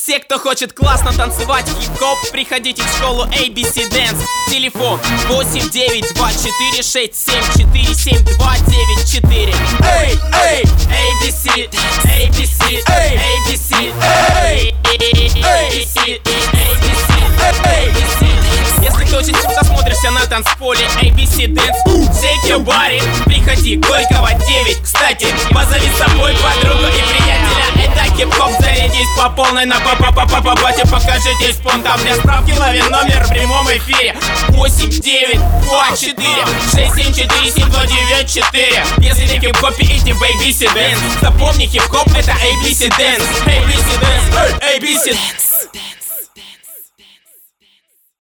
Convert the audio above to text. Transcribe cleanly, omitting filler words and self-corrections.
Все, кто хочет классно танцевать хип-хоп, приходите в школу ABC Dance. Телефон 8924747472994. Эй, эй, ABC, ABC, ABC, ABC, ABC. Если ты очень сильно смотришься на танцполе ABC Dance, shake your body. Приходи, Горького 9. Кстати, позови с собой подругу и приятеля. Это хип-хоп, зарядись по полной на бате. Покажитесь спонтан. Для справки лови номер в прямом эфире 89246747294. Если не в хип-хопе, иди в ABC Dance. Запомни, хип-хоп это ABC Dance. ABC Dance, ABC Dance.